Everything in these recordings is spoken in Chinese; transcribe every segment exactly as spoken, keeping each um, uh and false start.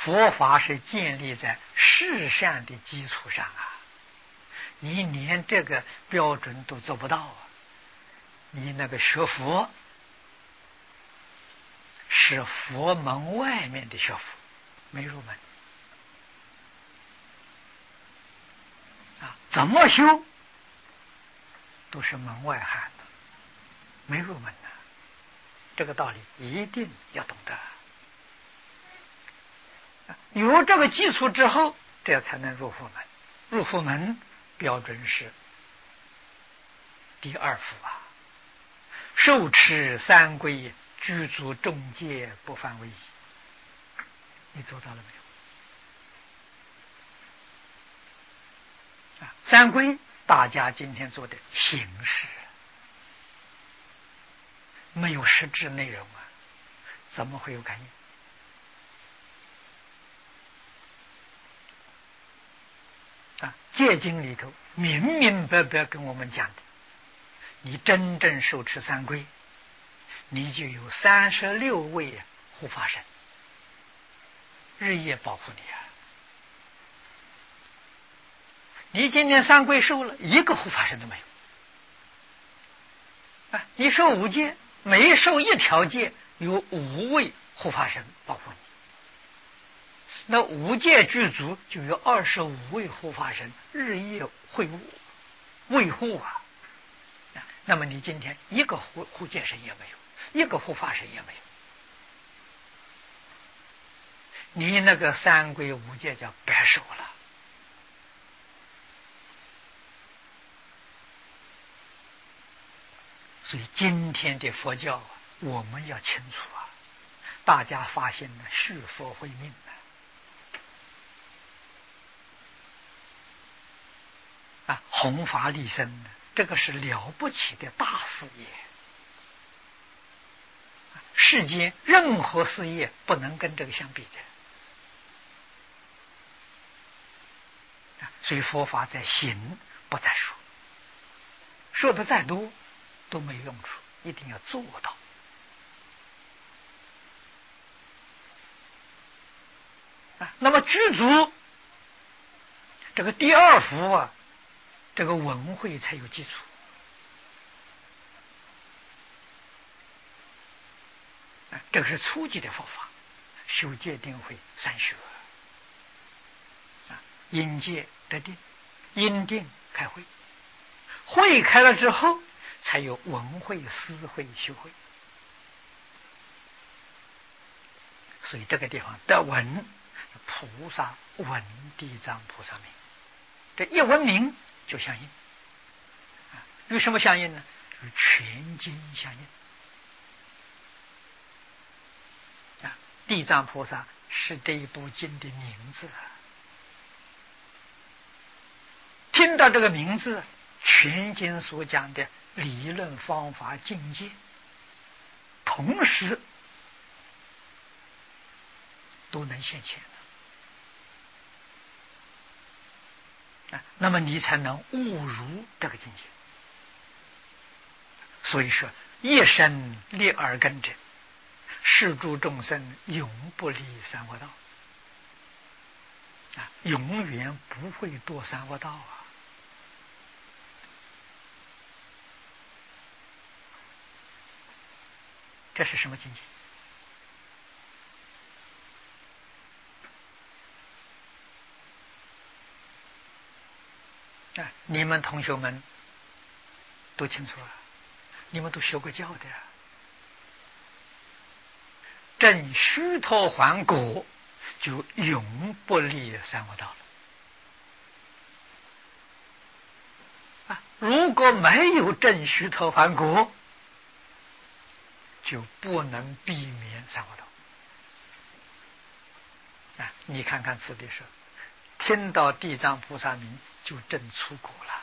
佛法是建立在世善的基础上啊，你连这个标准都做不到啊，你那个学佛是佛门外面的学佛，没入门啊，怎么修都是门外汉的，没入门的，这个道理一定要懂得。有这个基础之后，这才能入佛门。入佛门标准是第二幅啊，受持三规，具足众戒，不犯违仪。你做到了没有？啊，三规大家今天做的形式，没有实质内容啊，怎么会有感应？啊，戒经里头明明白白跟我们讲的，你真正受持三规，你就有三十六位护法神日夜保护你啊！你今天三规受了，一个护法神都没有啊！你受五戒，每受一条戒，有五位护法神保护你。那五戒具足，就有二十五位护法神日夜会护维护啊。那么你今天一个护护戒神也没有，一个护法神也没有，你那个三规五戒叫白受了。所以今天的佛教啊，我们要清楚啊，大家发现了续佛慧命了。啊，弘法利生呢，这个是了不起的大事业，世间任何事业不能跟这个相比的。所以佛法在行不在说，说的再多都没用处，一定要做到。啊，那么具足这个第二幅啊，这个文慧才有基础。啊，这个是初级的佛法，修戒定慧三学。啊，因戒得定，因定开慧，慧开了之后，才有文慧、思慧、修慧。所以这个地方得闻菩萨闻地藏菩萨名，这一闻名就相应。啊，与什么相应呢？与全经相应。啊，地藏菩萨是这一部经的名字啊。听到这个名字，全经所讲的理论方法境界，同时都能现前啊，那么你才能悟入这个境界。所以说，一生立耳根者，是诸众生永不离三恶道啊，永远不会堕三恶道啊。这是什么境界？啊，你们同学们都清楚了，你们都学过教的。正须陀洹果，就永不离三恶道了。啊，如果没有正须陀洹果，就不能避免三恶道。啊，你看看此地说，听到地藏菩萨名就证出果了。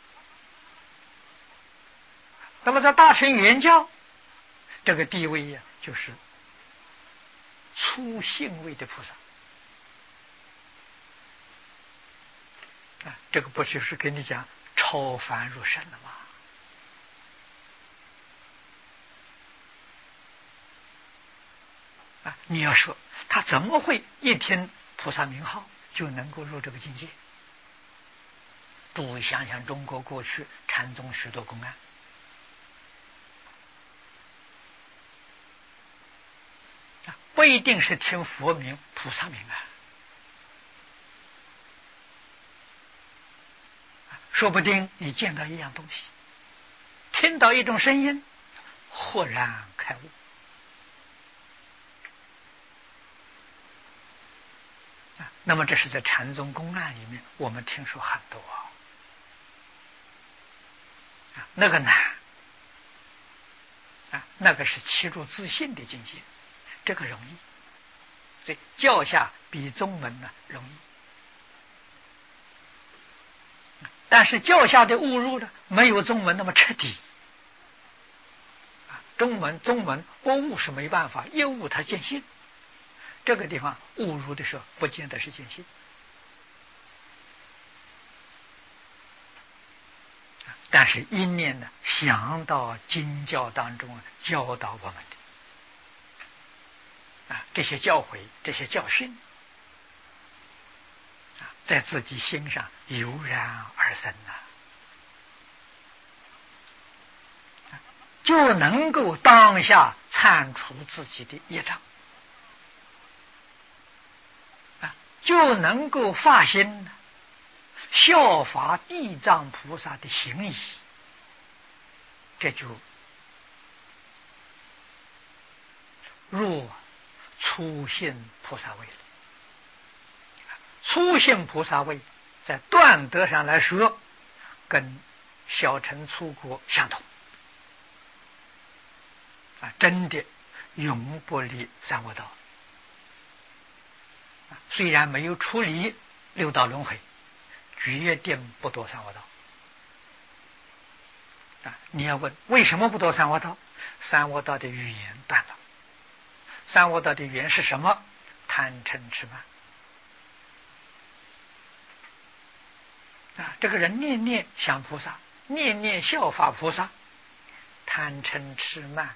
那么在大乘圆教，这个地位呀、啊，就是初信位的菩萨。啊，这个不就是跟你讲超凡入圣了吗？啊， 啊，你要说他怎么会一听菩萨名号就能够入这个境界？诸位想想，中国过去禅宗许多公案，啊，不一定是听佛名、菩萨名啊，说不定你见到一样东西，听到一种声音，豁然开悟。那么这是在禅宗公案里面我们听说很多啊，那个难啊，那个是契入自信的境界，这个容易，所以教下比宗门呢容易。但是教下的误入呢，没有宗门那么彻底啊，宗门宗门不悟是没办法，一悟他见性。这个地方误入的时候，不见得是见性，但是一念呢，想到经教当中教导我们的啊，这些教诲、这些教训啊，在自己心上油然而生呐、啊，就能够当下铲除自己的业障。就能够发心效法地藏菩萨的行仪，这就入初信菩萨位了。初信菩萨位在断德上来说，跟小乘出国相同啊，真的永不离三恶道。虽然没有处理六道轮回，决定不堕三恶道啊！你要问为什么不堕三恶道？三恶道的语言断了。三恶道的语言是什么？贪嗔痴慢啊！这个人念念想菩萨，念念效法菩萨，贪嗔痴慢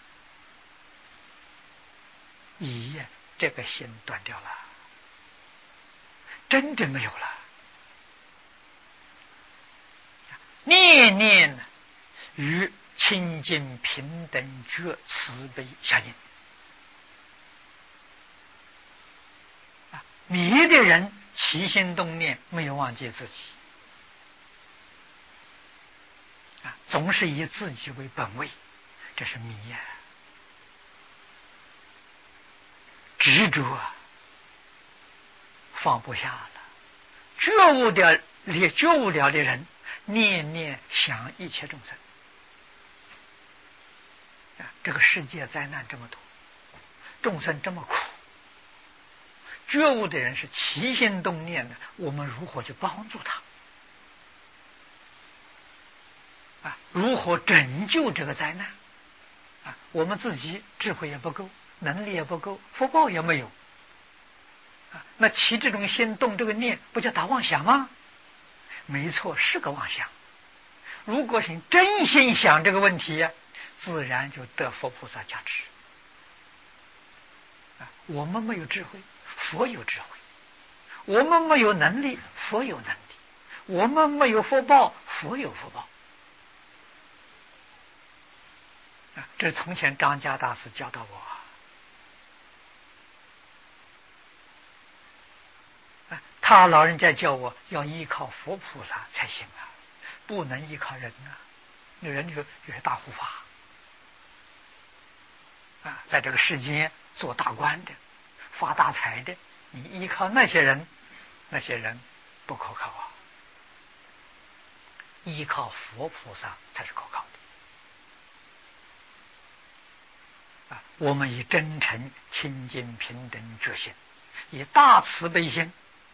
疑，这个心断掉了。真的没有了，念念与清净平等觉慈悲相应啊！迷的人起心动念没有忘记自己啊，总是以自己为本位，这是迷呀、啊！执着啊，放不下了。觉悟的觉悟了的人，念念想一切众生啊！这个世界灾难这么多，众生这么苦，觉悟的人是起心动念的，我们如何去帮助他啊？如何拯救这个灾难啊？我们自己智慧也不够，能力也不够，福报也没有。那起这种心动这个念，不叫打妄想吗？没错，是个妄想。如果是真心想这个问题，自然就得佛菩萨加持。我们没有智慧，佛有智慧；我们没有能力，佛有能力；我们没有福报，佛有福报。这是从前张家大师教导我。他老人家叫我要依靠佛菩萨才行啊，不能依靠人啊，那人就就是大护法啊，在这个世间做大官的、发大财的，你依靠那些人，那些人不可靠啊。依靠佛菩萨才是可靠的啊！我们以真诚、清净、平等觉心，以大慈悲心。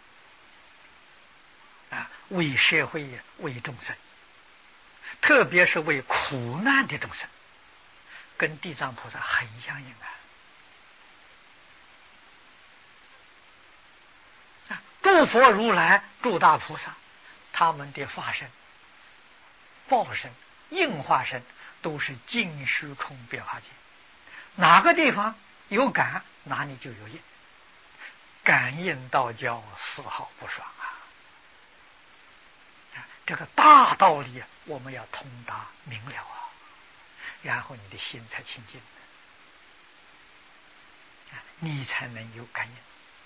啊，为社会为众生，特别是为苦难的众生，跟地藏菩萨很相应啊！诸佛如来、诸大菩萨，他们的化身、报身、应化身，都是尽虚空变化界。哪个地方有感，哪里就有应。感应道交，丝毫不爽啊！这个大道理我们要通达明了啊，然后你的心才清净，你才能有感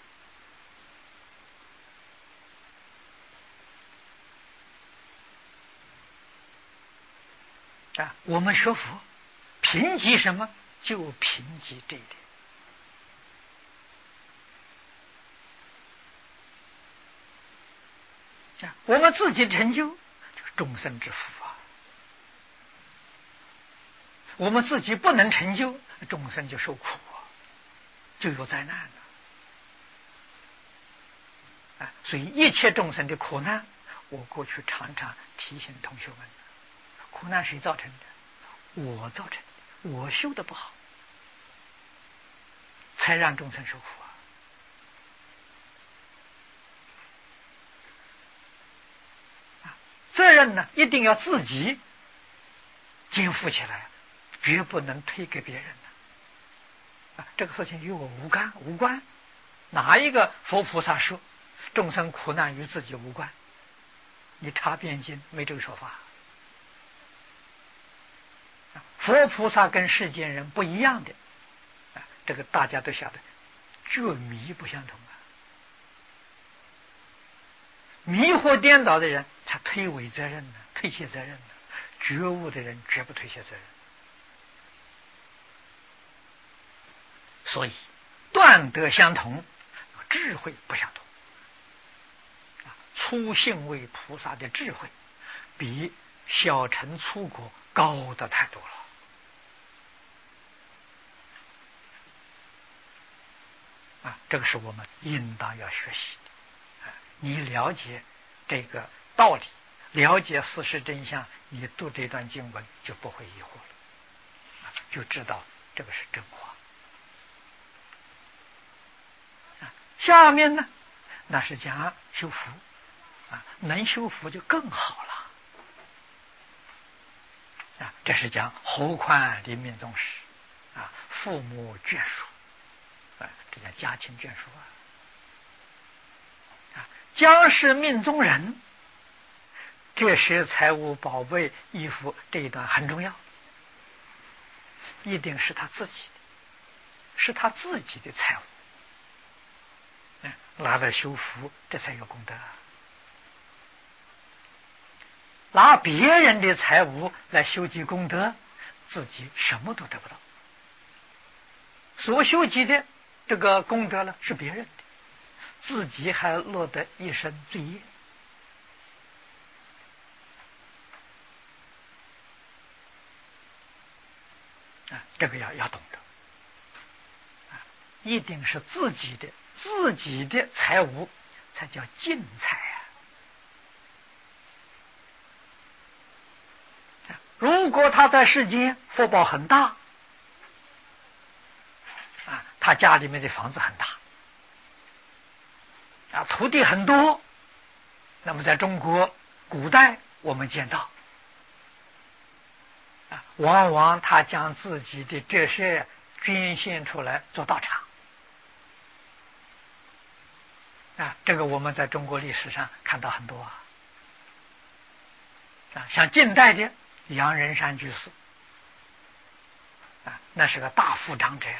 应啊！我们学佛贫瘠什么？就贫瘠这一点。我们自己成就，就是众生之福啊。我们自己不能成就，众生就受苦啊，就有灾难了啊。所以一切众生的苦难，我过去常常提醒同学们：苦难谁造成的？我造成的，我修的不好，才让众生受苦啊。责任呢，一定要自己肩负起来，绝不能推给别人的。啊，这个事情与我无干无关。哪一个佛菩萨说众生苦难与自己无关？你查遍经没这个说法。佛菩萨跟世间人不一样的，啊，这个大家都晓得，觉迷不相同啊。迷惑颠倒的人，他推诿责任呢，推卸责任呢；觉悟的人绝不推卸责任。所以断德相同，智慧不相同。粗信位菩萨的智慧，比小乘粗果高的太多了。啊，这个是我们应当要学习的。你了解这个道理，了解事实真相，你读这段经文就不会疑惑了，就知道这个是真话。下面呢，那是讲修福啊，能修福就更好了啊。这是讲侯宽临命终时啊，父母眷属啊，这叫家亲眷属啊。将是命中人，这些财物宝贝衣服这一段很重要，一定是他自己的，是他自己的财物，拿来修福，这才有功德。拿别人的财物来修积功德，自己什么都得不到。所修积的这个功德呢，是别人的，自己还落得一身罪业啊！这个要要懂得啊，一定是自己的自己的财物才叫净财啊！如果他在世间福报很大啊，他家里面的房子很大啊，土地很多，那么在中国古代我们见到啊，往往他将自己的这些捐献出来做道场啊，这个我们在中国历史上看到很多啊，啊，像近代的杨仁山居士啊，那是个大富长者，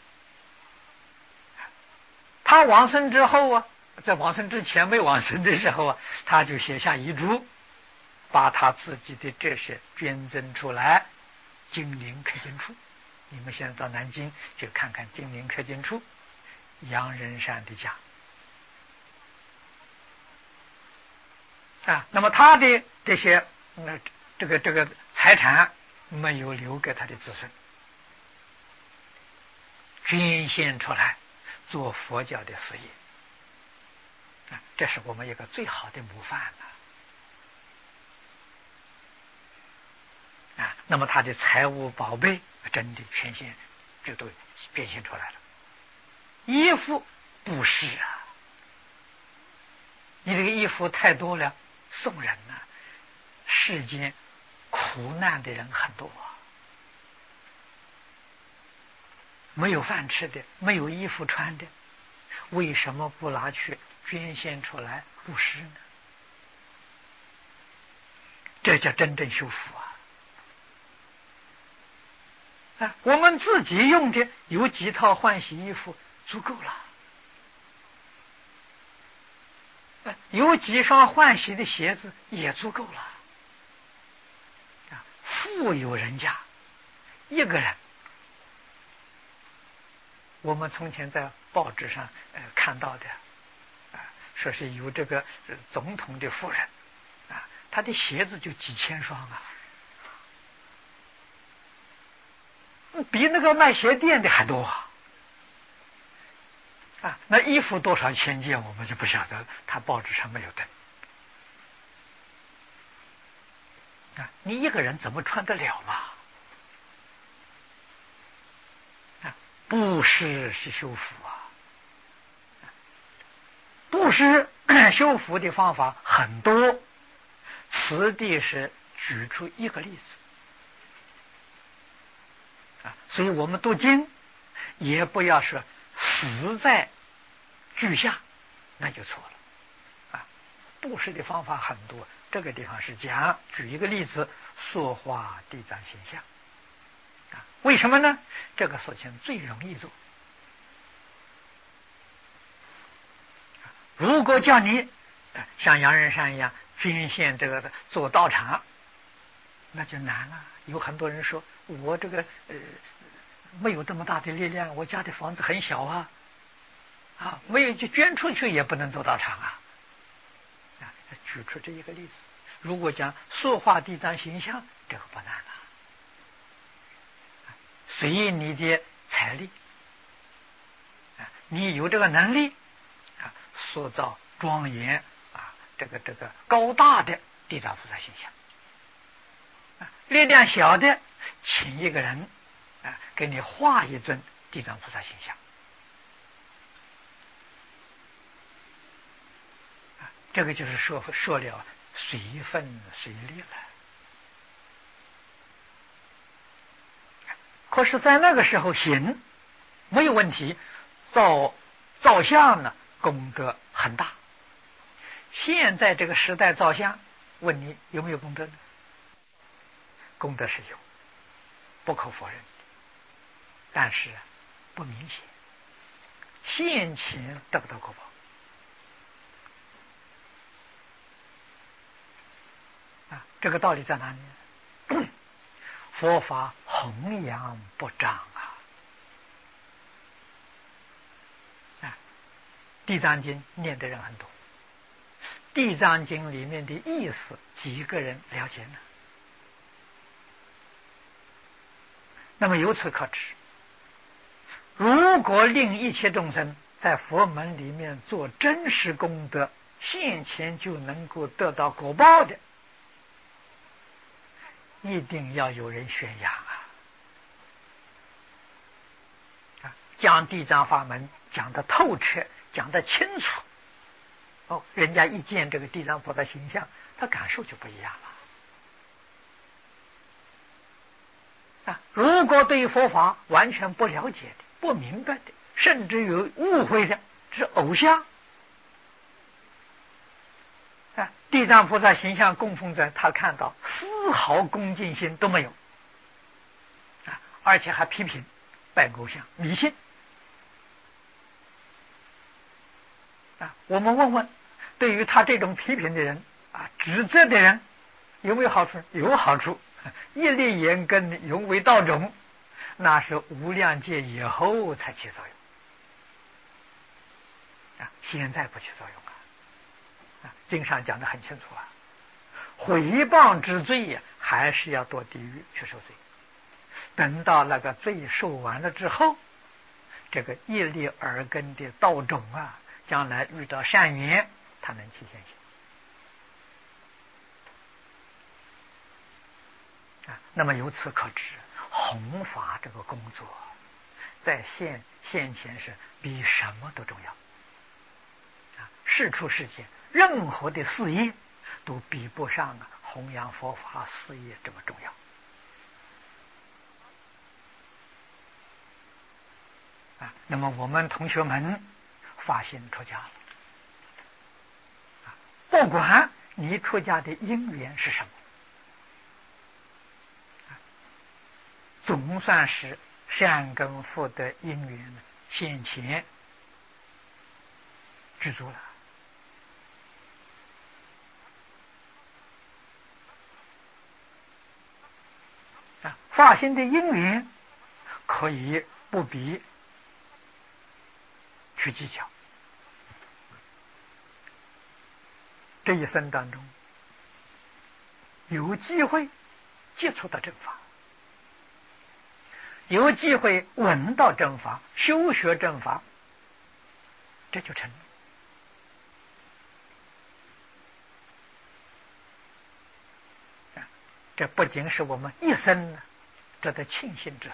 他往生之后啊，在往生之前没往生的时候啊，他就写下遗嘱，把他自己的这些捐赠出来，金陵刻经处。你们现在到南京去看看金陵刻经处，杨仁山的家啊。那么他的这些呃这个这个财产没有留给他的子孙，捐献出来做佛教的事业。这是我们一个最好的模范了啊！那么他的财物宝贝真的全现就都变现出来了。衣服不是啊，你这个衣服太多了，送人呢、啊，世间苦难的人很多没有饭吃的，没有衣服穿的，为什么不拿去捐献出来布施呢？这叫真正修福啊！啊，我们自己用的有几套换洗衣服足够了，啊，有几双换洗的鞋子也足够了。啊，富有人家一个人，我们从前在报纸上呃看到的，啊，说是有这个总统的夫人，啊，他的鞋子就几千双啊。比那个卖鞋店的还多啊！啊，那衣服多少千件，我们就不晓得了，他报纸上没有登。啊，你一个人怎么穿得了嘛？啊，布施是修福啊！布施修福的方法很多，此地是举出一个例子。啊，所以我们读经也不要说死在句下，那就错了。啊，布施的方法很多，这个地方是讲举一个例子，塑化地藏形象。啊，为什么呢？这个事情最容易做。如果叫你像杨仁山一样捐献这个做道场，那就难了。有很多人说我这个呃没有这么大的力量，我家的房子很小啊，啊，没有就捐出去也不能做道场啊。啊，举出这一个例子。如果讲塑化地藏形象，这个不难了，随你的财力，啊，你有这个能力啊，塑造庄严啊，这个这个高大的地藏菩萨形象。力量小的，请一个人啊，给你画一尊地藏菩萨形象。啊，这个就是说说了随分随力了。可是，在那个时候行没有问题，造造像呢，功德很大。现在这个时代造像，问你有没有功德呢？功德是有，不可否认，但是不明显，现前得不到果报啊！这个道理在哪里呢？佛法弘扬不彰啊！啊，地藏经念的人很多，地藏经里面的意思，几个人了解呢？那么由此可知，如果令一切众生在佛门里面做真实功德，现前就能够得到果报的，一定要有人宣扬啊！啊，讲地藏法门讲得透彻，讲得清楚，哦，人家一见这个地藏菩萨形象，他感受就不一样了。啊，如果对佛法完全不了解的、不明白的，甚至有误会的，是偶像啊！地藏菩萨形象供奉着，他看到丝毫恭敬心都没有啊，而且还批评拜偶像、迷信啊！我们问问，对于他这种批评的人啊、指责的人，有没有好处？有好处。一粒言根永为道种，那是无量劫以后才起作用啊！现在不起作用啊！啊，经上讲得很清楚啊，毁谤之罪呀，还是要堕地狱去受罪。等到那个罪受完了之后，这个一粒耳根的道种啊，将来遇到善缘，它能起现行。那么由此可知，弘法这个工作在现现前是比什么都重要啊！世出世间任何的事业都比不上啊弘扬佛法事业这么重要啊，那么我们同学们发心出家了，啊，不管你出家的因缘是什么，啊，总算是善根福德因缘现前具足了。啊，发心的因缘可以不必去计较。这一生当中，有机会接触到正法，有机会闻到正法，修学正法，这就成了。这不仅是我们一生值得庆幸之事。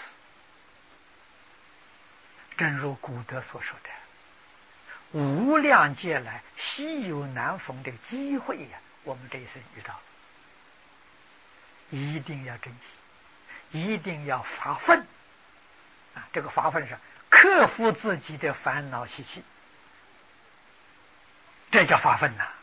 正如古德所说的，无量劫来稀有难逢的机会呀，我们这一生遇到了，一定要珍惜，一定要发奋啊！这个发奋是克服自己的烦恼习气，这叫发奋呐、啊！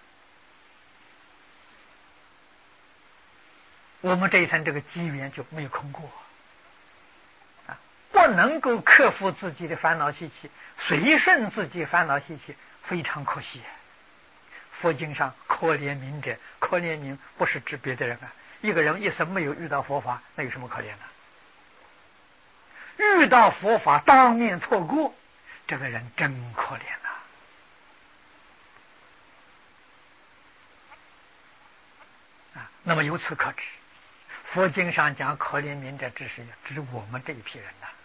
我们这一生这个机缘就没有空过啊！不能够克服自己的烦恼习气，随顺自己烦恼习气，非常可惜。佛经上可怜悯者，可怜悯不是指别的人啊。一个人一生没有遇到佛法，那有什么可怜的？遇到佛法当面错过，这个人真可怜啊！啊，那么由此可知，佛经上讲可怜悯者，只是指我们这一批人呐、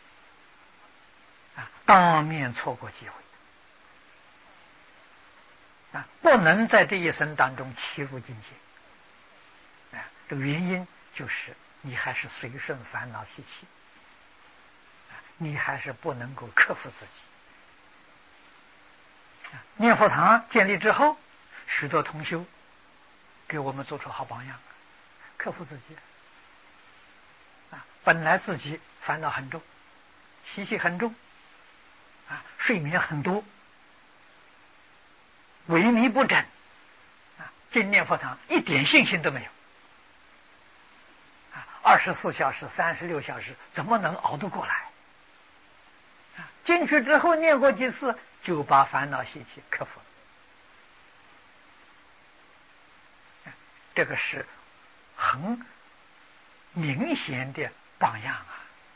啊，啊，当面错过机会。啊，不能在这一生当中齐入境界。啊，这个原因就是你还是随顺烦恼习气，啊，你还是不能够克服自己。啊，念佛堂建立之后，许多同修给我们做出好榜样，克服自己。啊，本来自己烦恼很重，习气很重，啊，睡眠很多。萎靡不振啊，进念佛堂一点信心都没有啊！二十四小时、三十六小时，怎么能熬得过来？啊，进去之后念过几次，就把烦恼习气克服了。啊，这个是很明显的榜样啊！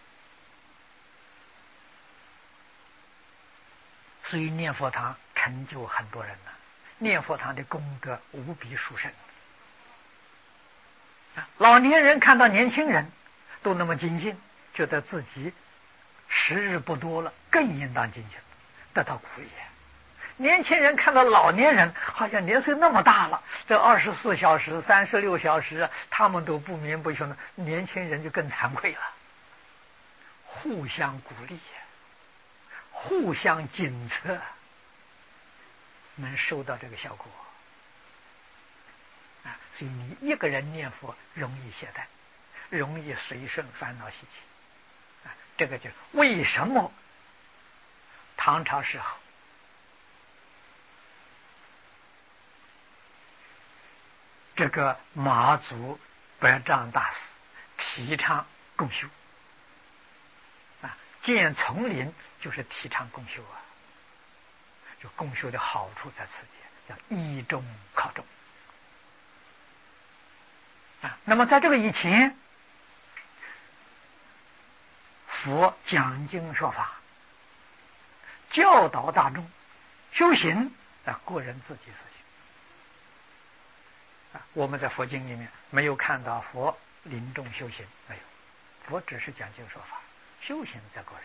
所以念佛堂成就很多人了。念佛堂的功德无比殊胜啊！老年人看到年轻人都那么精进，觉得自己时日不多了，更应当精进，得到鼓励。年轻人看到老年人好像年岁那么大了，这二十四小时、三十六小时，他们都不眠不休呢，年轻人就更惭愧了。互相鼓励，互相检测，能收到这个效果啊！所以你一个人念佛容易懈怠，容易随顺烦恼习气啊！这个就是为什么唐朝时候这个马祖百丈大师提倡共修啊，建丛林就是提倡共修啊。就共修的好处在此地，叫依中靠中啊。那么在这个以前，佛讲经说法，教导大众修行啊，个人自己事情啊。我们在佛经里面没有看到佛临终修行，没有，佛只是讲经说法，修行在个人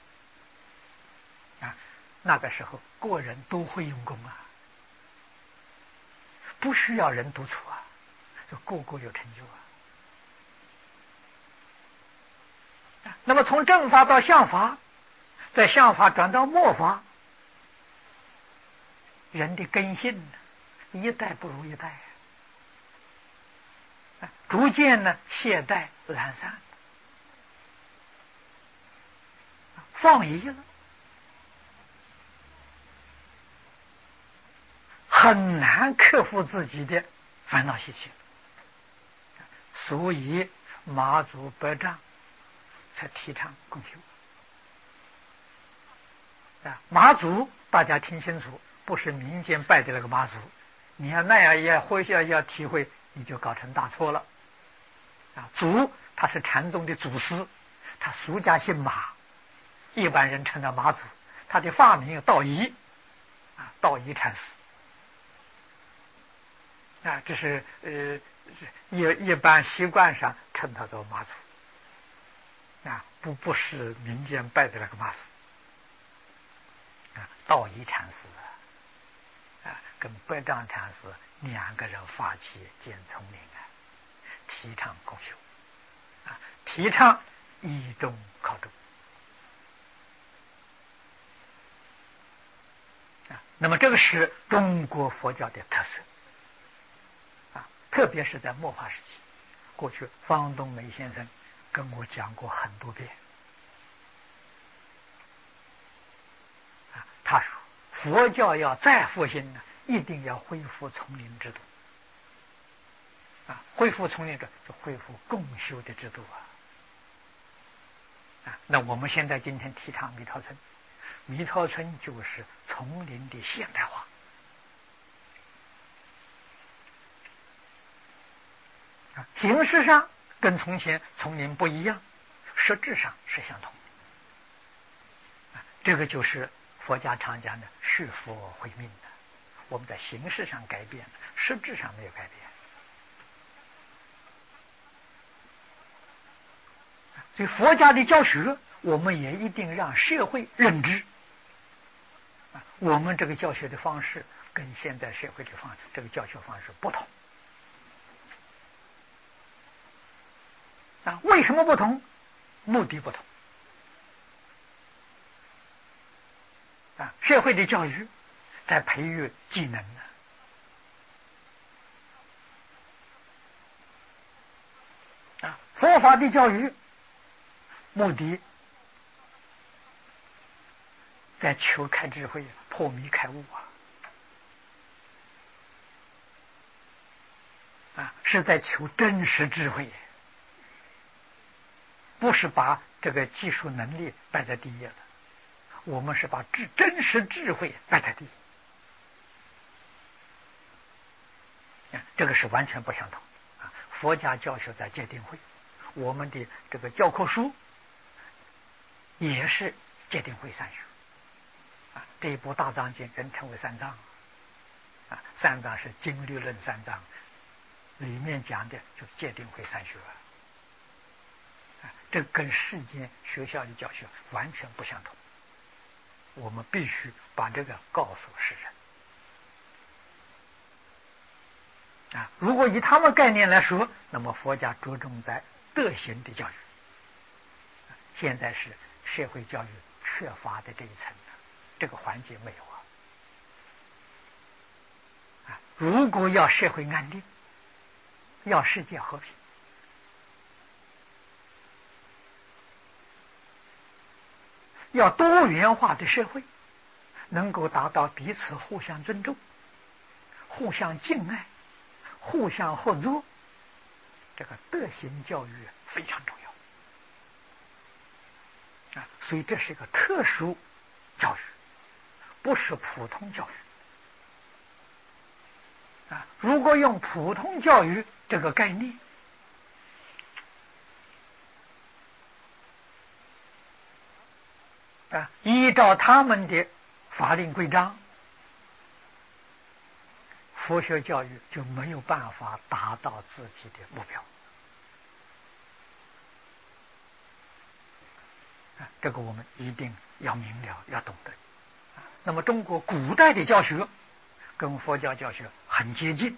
啊。那个时候个人都会用功啊，不需要人督促啊，就个个有成就啊。那么从正法到相法，在相法转到末法，人的根性一代不如一代啊，逐渐呢懈怠懒散，放逸了， 很难克服自己的烦恼习气，所以马祖百丈才提倡共修。啊，马祖大家听清楚，不是民间拜的那个马祖，你要那样也回去要体会，你就搞成大错了。啊，祖他是禅宗的祖师，他俗家姓马，一般人称他马祖，他的法名道一，啊，道一禅师。啊，这是呃一一般习惯上称他做马祖，啊，不不是民间拜的那个马祖。啊，道一禅师啊，跟百丈禅师两个人发起建丛林啊，提倡共修啊，提倡以中考中啊。那么这个是中国佛教的特色啊，特别是在末法时期。过去方东梅先生跟我讲过很多遍。他说佛教要再复兴呢，一定要恢复丛林制度啊，恢复丛林制度就恢复共修的制度啊。啊，那我们现在今天提倡弥陀村，弥陀村就是丛林的现代化啊，形式上跟从前丛林不一样，实质上是相同的啊，这个就是佛家常讲的是佛慧命的，我们在形式上改变，实质上没有改变。所以佛家的教学，我们也一定让社会认知。我们这个教学的方式跟现在社会的方这个教学方式不同。啊，为什么不同？目的不同。啊，社会的教育在培育技能呢。啊，佛法的教育目的在求开智慧，破迷开悟啊！啊，是在求真实智慧，不是把这个技术能力摆在第一了。我们是把智真实智慧摆在第一，这个是完全不相同啊！佛家教学在戒定慧，我们的这个教科书也是戒定慧三学啊。这一部大藏经人称为三藏啊，三藏是经律论三藏，里面讲的就是戒定慧三学啊，这跟世间学校的教学完全不相同。我们必须把这个告诉世人啊！如果以他们概念来说，那么佛家着重在德行的教育，现在是社会教育缺乏的这一层，这个环节没有啊！啊，如果要社会安定，要世界和平，要多元化的社会，能够达到彼此互相尊重、互相敬爱、互相合作，这个德行教育非常重要啊！所以这是一个特殊教育，不是普通教育啊！如果用普通教育这个概念，啊，依照他们的法令规章，佛学教育就没有办法达到自己的目标。啊，这个我们一定要明了，要懂得。啊，那么中国古代的教学跟佛教教学很接近，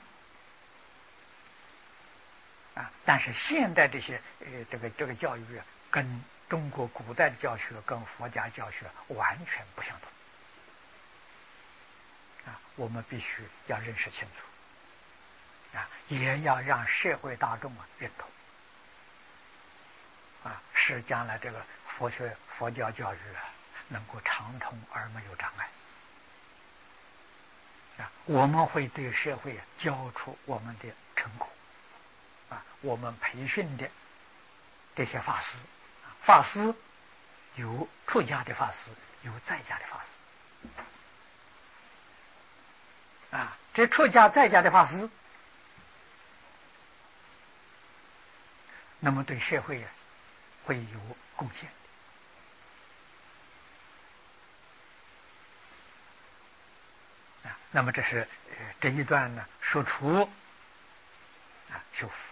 啊，但是现代这些呃这个这个教育啊，跟中国古代的教学跟佛家教学完全不相同。啊，我们必须要认识清楚，啊，也要让社会大众啊认同，啊，使将来这个佛学佛教教育啊能够畅通而没有障碍。啊， 我们会对社会交出我们的成果啊，我们培训的这些法师，法师有出家的法师，有在家的法师啊，这出家在家的法师，那么对社会会有贡献。啊，那么这是呃这一段呢，说出啊修福。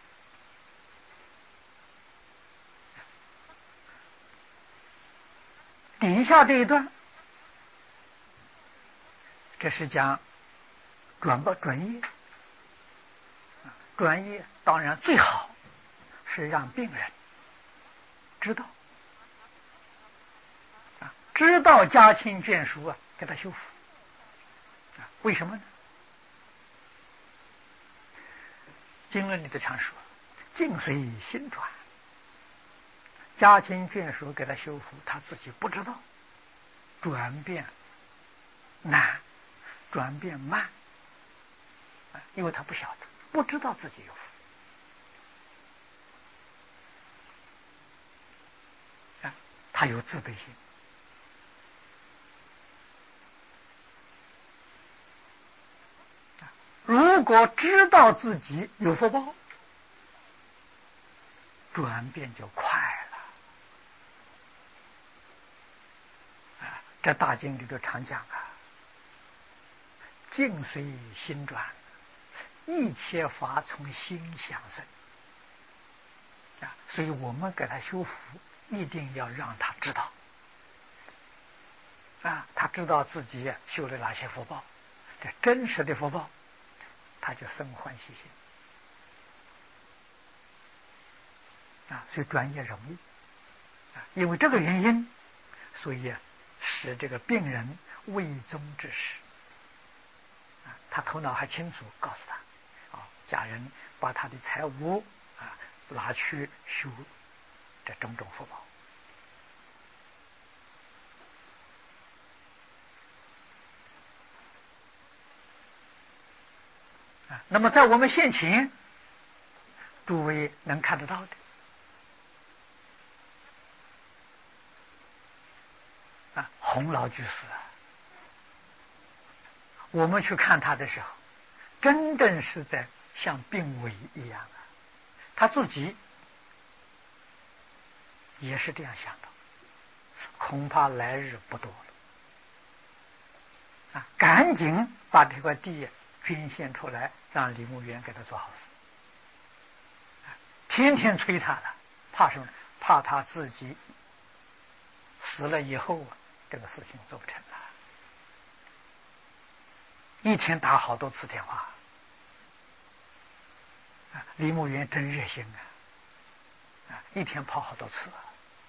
底下这一段，这是讲转不转业。转业当然最好是让病人知道啊，知道家亲眷属啊，给他修福啊。为什么呢？经论里的常说，境随心转。家亲眷属给他修福，他自己不知道，转变难，转变慢，因为他不晓得，不知道自己有福啊，他有自卑心。如果知道自己有福报，转变就快了啊！这大经里头常讲啊，境随心转，一切法从心想生啊！所以我们给他修福，一定要让他知道啊，他知道自己修了哪些福报，这真实的福报，他就生欢喜心啊，所以转业容易啊。因为这个原因，所以使这个病人危终之时啊，他头脑还清楚，告诉他啊，家人把他的财物啊拿去修这种种福报啊。那么在我们现前，诸位能看得到的啊，洪老居士啊，我们去看他的时候，真正是在像病危一样啊，他自己也是这样想的，恐怕来日不多了啊，赶紧把这块地捐献出来，让李牧原给他做好事。天天催他了，怕什么？怕他自己死了以后啊，这个事情做不成了。一天打好多次电话，啊，李牧原真热心啊，啊，一天跑好多次啊，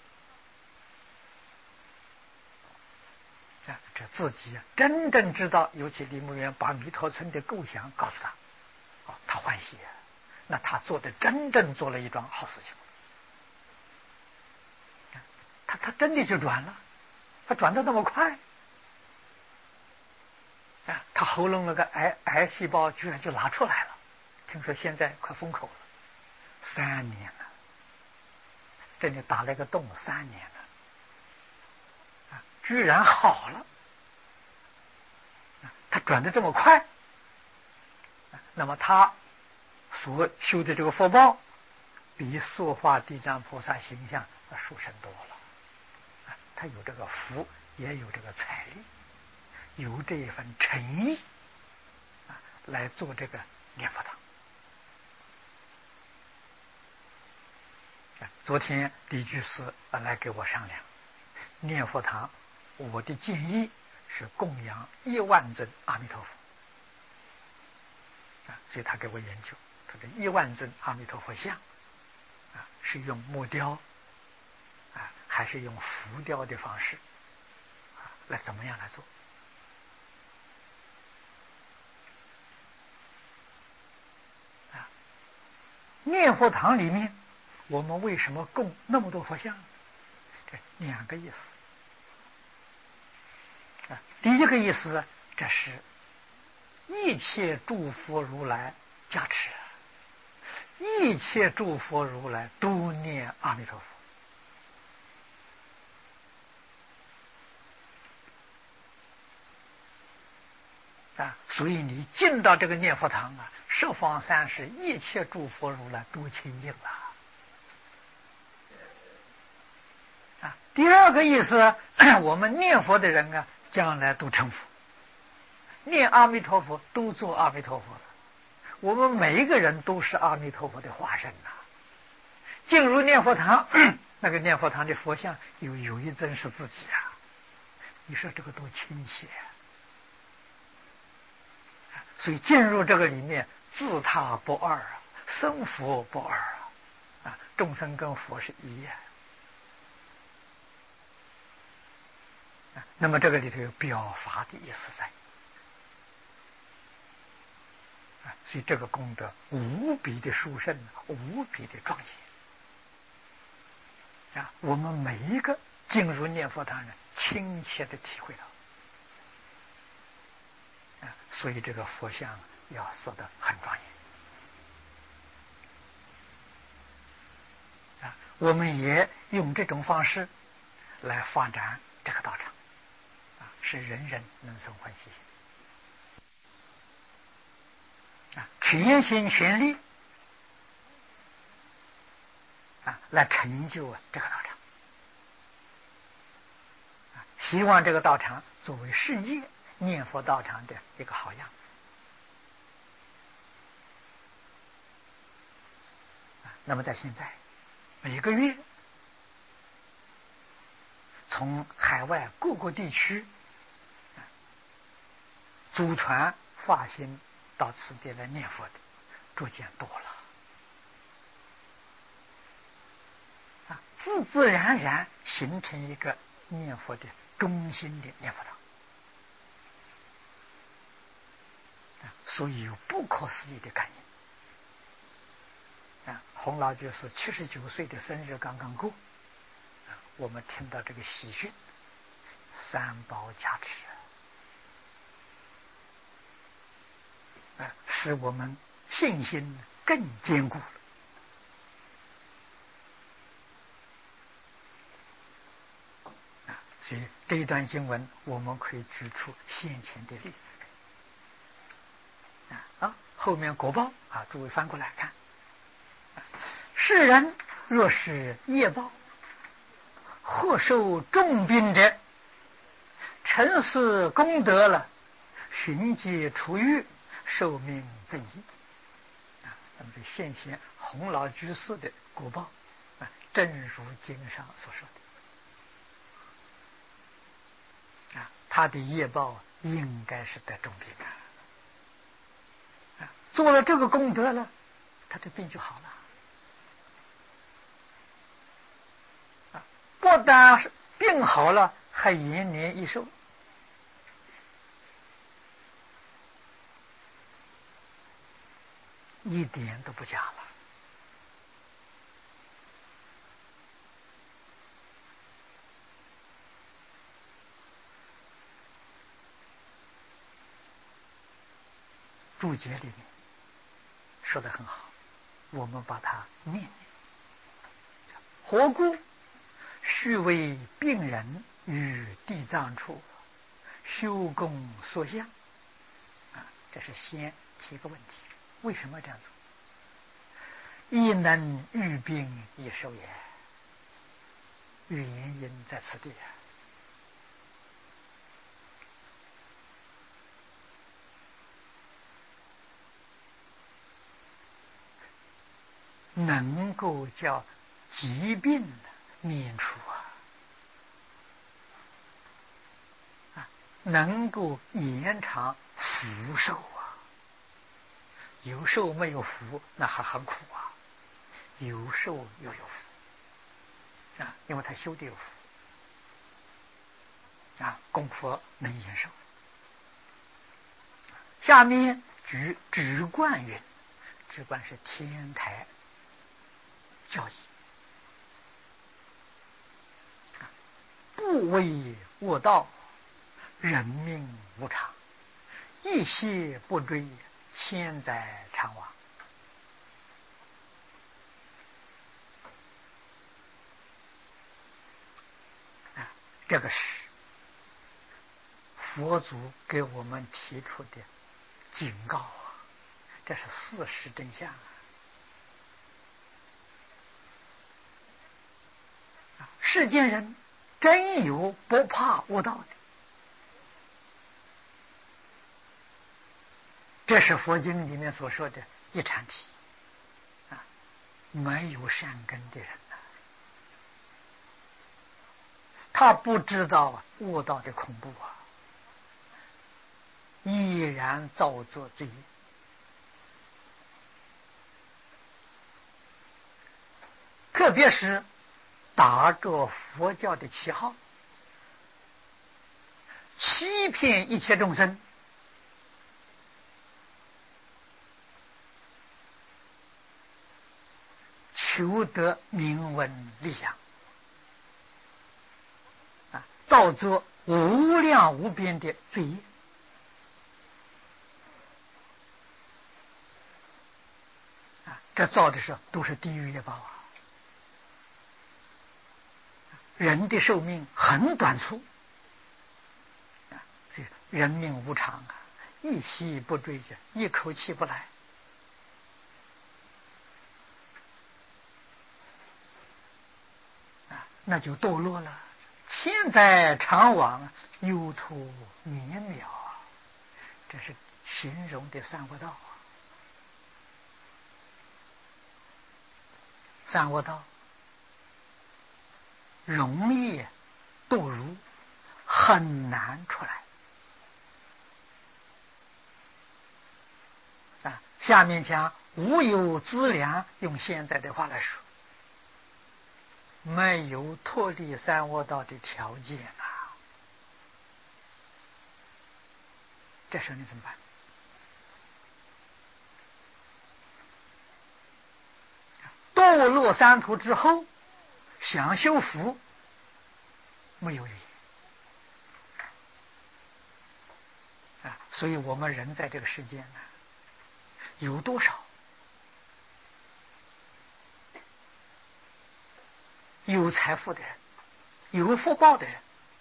啊，这自己啊真正知道，尤其李牧原把弥陀村的构想告诉他，哦，他欢喜啊，那他做的真正做了一桩好事情，他他真的就转了，他转得那么快。啊，他喉咙那个癌癌细胞居然就拿出来了，听说现在快封口了，三年了，这里打了一个洞，三年了，啊，居然好了，啊，他转得这么快，啊，那么他所修的这个福报，比塑化地藏菩萨形象殊胜多了，啊，他有这个福，也有这个财力。有这一份诚意啊，来做这个念佛堂。昨天李居士来给我商量，念佛堂，我的建议是供养一万尊阿弥陀佛啊，所以他给我研究，他的一万尊阿弥陀佛像啊，是用木雕啊，还是用浮雕的方式啊，来怎么样来做？念佛堂里面，我们为什么供那么多佛像？这两个意思啊。第一个意思，这是一切诸佛如来加持，一切诸佛如来都念阿弥陀佛。啊，所以你进到这个念佛堂啊，十方三世一切诸佛如来都清净了。啊，第二个意思，我们念佛的人啊，将来都成佛，念阿弥陀佛都做阿弥陀佛了。我们每一个人都是阿弥陀佛的化身呐。进入念佛堂，那个念佛堂的佛像有有一尊是自己啊，你说这个多亲切啊！所以进入这个里面，自他不二啊，生佛不二啊，啊，众生跟佛是一样。啊，那么这个里头有表法的意思在，啊，所以这个功德无比的殊胜，无比的庄严。啊，我们每一个进入念佛堂人，亲切的体会到。啊，所以这个佛像要塑得很庄严。啊，我们也用这种方式来发展这个道场，啊，使人人能生欢喜心。啊，全心全力啊，来成就这个道场。啊，希望这个道场作为世界念佛道场的一个好样子。那么在现在，每个月从海外各个地区组团发心到此地来念佛的，逐渐多了。啊，自自然然形成一个念佛的中心的念佛堂。所以有不可思议的感应。啊，洪老居士七十九岁的生日刚刚过，啊，我们听到这个喜讯，三宝加持，啊，使我们信心更坚固了。啊，所以这一段经文我们可以举出先前的例子。啊，后面果报啊，诸位翻过来看。世人若是业报，或受重病者，陈思功德了，寻疾出狱，寿命增益。啊，那么这现前洪老居士的果报啊，正如经上所说的。啊，他的业报应该是得重病啊。做了这个功德了，他的病就好了。啊，不但是病好了，还延年益寿，一点都不假了。注解里面说得很好，我们把它念念。何故？须为病人于地藏处修功所向。啊，这是先提个问题，为什么这样做？亦能愈病益寿也。原因在此地啊。能够叫疾病免除啊，能够延长福寿啊。有寿没有福，那还很苦啊。有寿又有福啊，因为他修的有福啊，供佛能延寿。下面举止观云，止观是天台教义。不为恶道，人命无常， 一夕不追，千载常往。啊，这个是佛祖给我们提出的警告啊，这是事实真相啊！世间人真有不怕悟道的，这是佛经里面所说的一禅体啊，没有善根的人呐、啊，他不知道悟道的恐怖啊，依然造作罪业。特别是打着佛教的旗号，欺骗一切众生，求得名闻利养啊，造作无量无边的罪业啊，这造的是都是地狱业报啊。人的寿命很短促啊，这人命无常啊，一气不追着，一口气不来啊，那就堕落了。千载常往，忧途绵渺啊，这是形容的三恶道啊。三恶道容易堕入，很难出来啊。下面讲无有资粮，用现在的话来说，没有脱离三恶道的条件啊，这时候你怎么办？堕落三途之后，想修福没有力啊！所以我们人在这个世间呢，有多少有财富的人，有福报的人，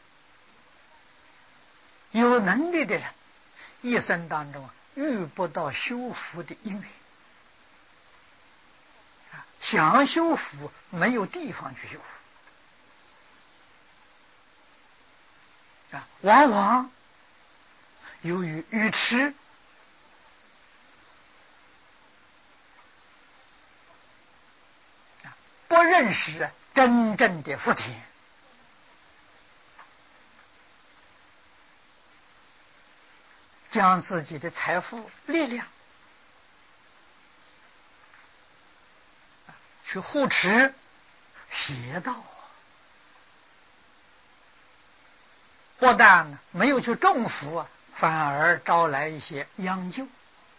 有能力的人，一生当中遇不到修福的因缘啊，想修福没有地方去修福啊，往往由于愚痴啊，不认识真正的福田，将自己的财富力量去护持邪道，不但没有去种福啊，反而招来一些殃咎。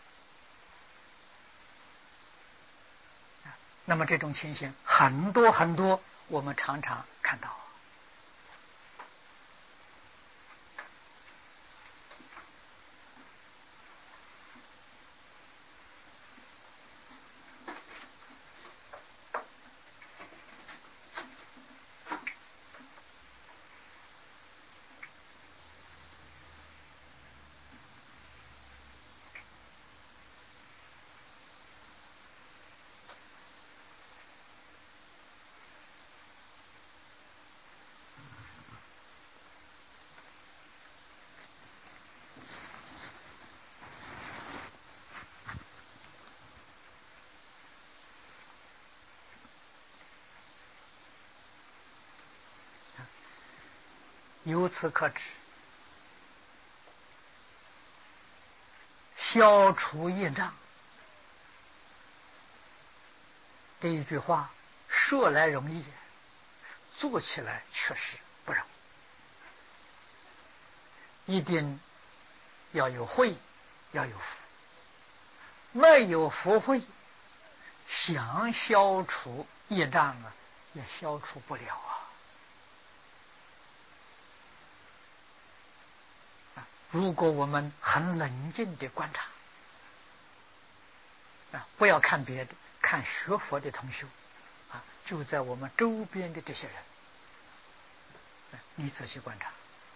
那么这种情形很多很多，我们常常看到。由此可知，消除业障这一句话说来容易，做起来确实不容易。一定要有慧，要有福。没有福慧，想消除业障啊，也消除不了啊。 如果我们很冷静的观察啊，不要看别的，看学佛的同修啊，就在我们周边的这些人，你仔细观察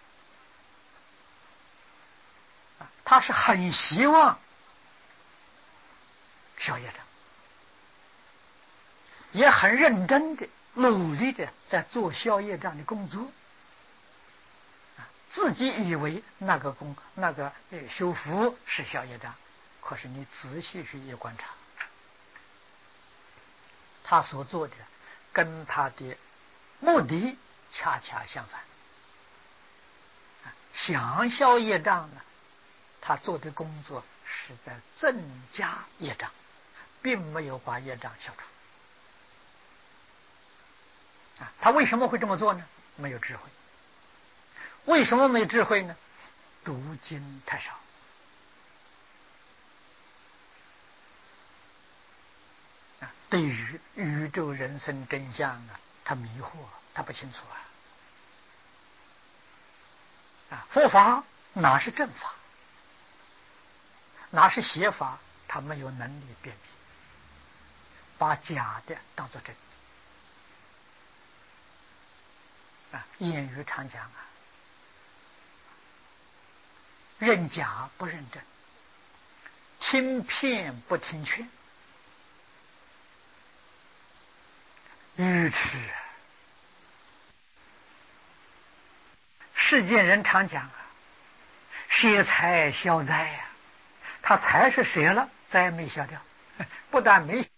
啊，他是很希望消业障，也很认真的、努力的在做消业障的工作。自己以为那个功、那个修福是消业障，可是你仔细去一观察，他所做的跟他的目的恰恰相反。想消业障呢，他做的工作是在增加业障，并没有把业障消除。啊，他为什么会这么做呢？没有智慧。为什么没智慧呢？读经太少。啊，对于宇宙人生真相啊，他迷惑，他不清楚啊。啊，佛法哪是正法，哪是邪法，他没有能力辨别，把假的当作真。啊，谚语常讲啊，认假不认真，听骗不听劝，愚痴。世间人常讲啊，舍财消灾呀、啊，他财是舍了，灾没消掉，不但没